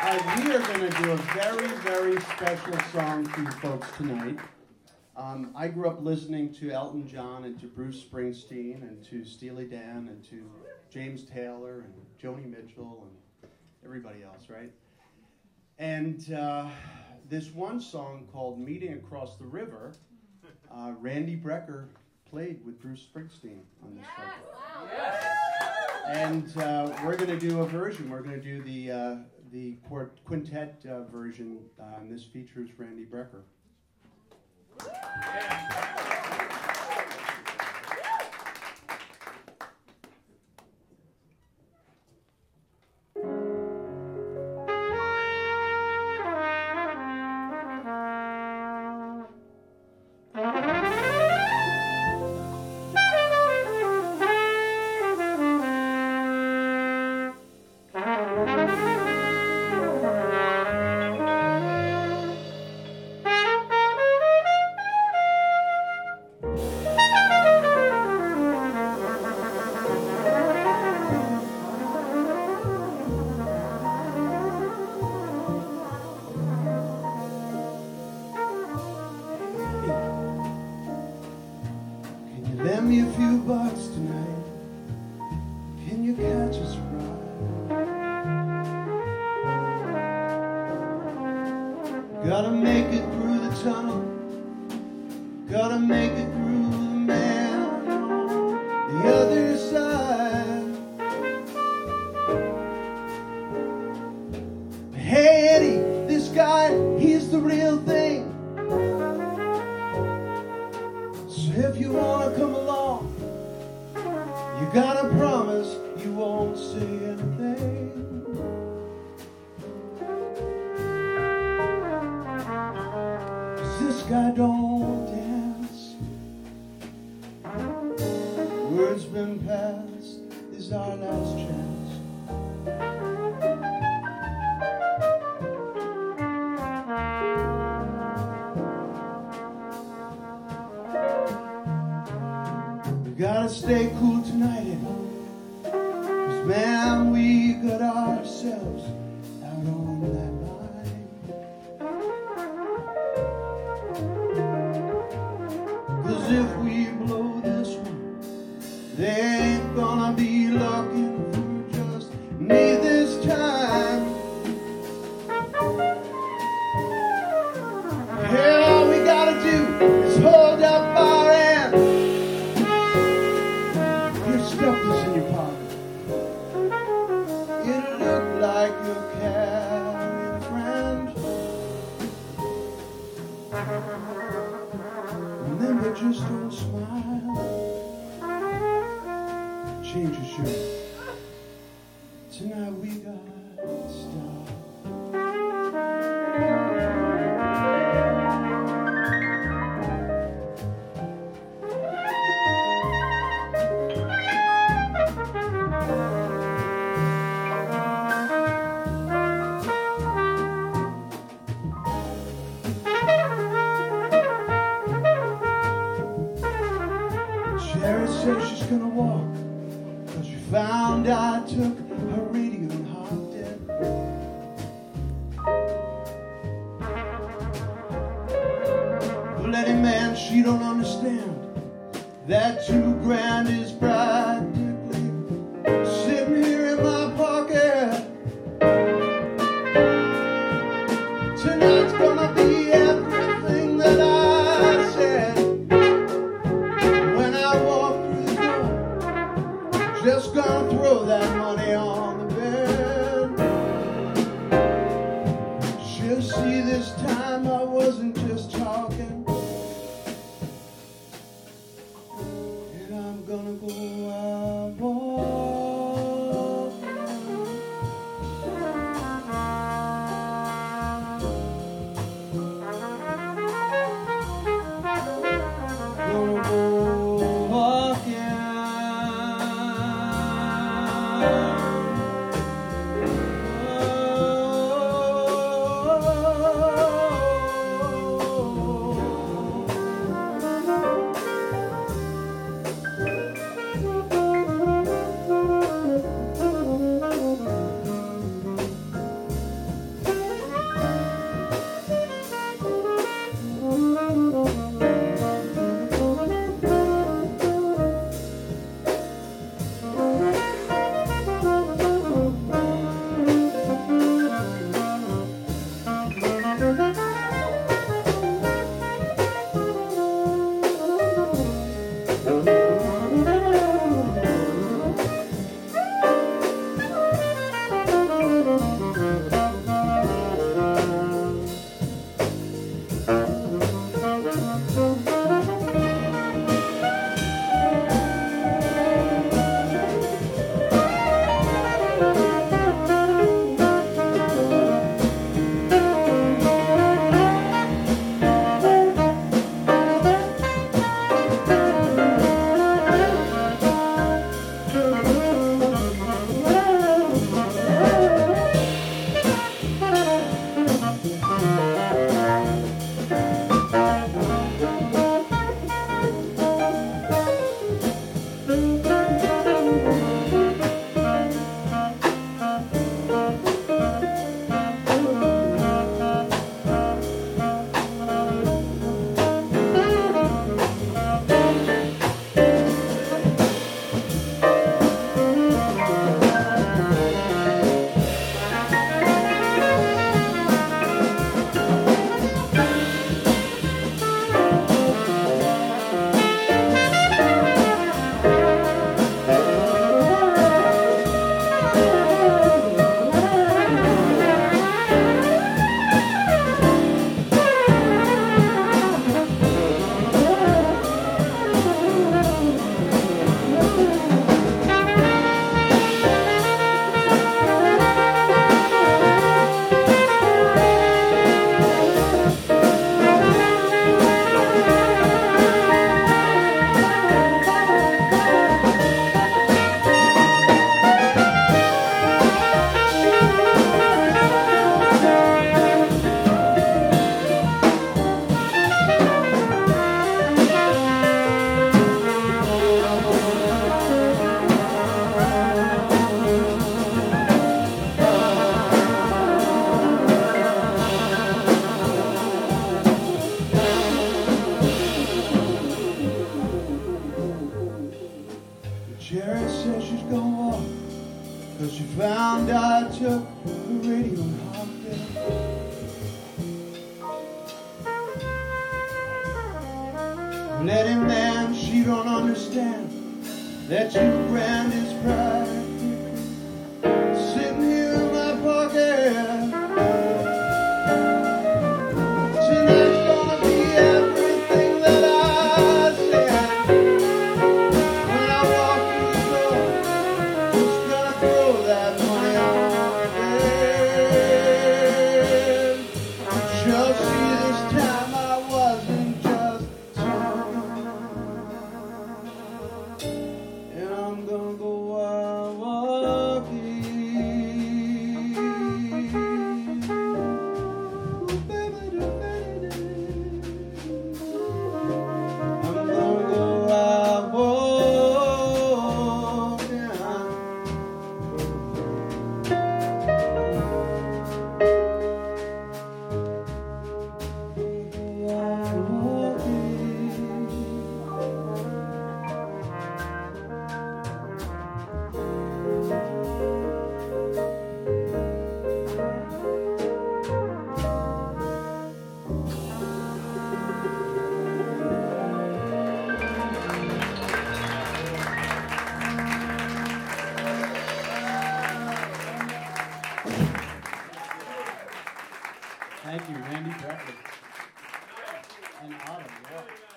We are going to do a very, very special song for you folks tonight. I grew up listening to Elton John and to Bruce Springsteen and to Steely Dan and to James Taylor and Joni Mitchell and everybody else, right? And this one song called Meeting Across the River, Randy Brecker played with Bruce Springsteen on this record. Yes. And we're going to do a version. We're going to do the quintet version, and this features Randy Brecker. Lend me a few bucks tonight. Can you catch us right? Gotta make it through the tunnel. Gotta make it through the man on the other side. Hey Eddie, this guy, he's the real thing. If you wanna come along, you gotta promise you won't say anything. 'Cause this guy don't dance. Word's been passed, this is our last chance. Gotta stay cool tonight, Eddie. 'Cause man, we got ourselves out on that line. 'Cause if we blow this one, they ain't gonna be looking for just me this time. Hey, all we gotta do is hold up our hand. Stuff this in your pocket. It'll look like you're carrying a friend. Remember, just don't smile. Change your shirt. Tonight we got style. Sherry says she's gonna walk, 'cause she found I took her radio and hopped in. But Letty man, she don't understand that $2,000 is practically sitting here in my pocket. Tonight's gonna be everything that I said. Just gonna throw that money on the bed. She'll see this time I wasn't just talking. And I'm gonna go Let him man, she don't understand that too grand is pride. Sitting here in my pocket, tonight's gonna be everything that I said. When I walk through the door, who's gonna throw that money on me? Just see, this time I wasn't just talking, and I'm gonna go wild walking. Ooh, baby, I'm gonna go wild walking. Wild walking. Thank you, Randy Bradley. And Autumn, yeah.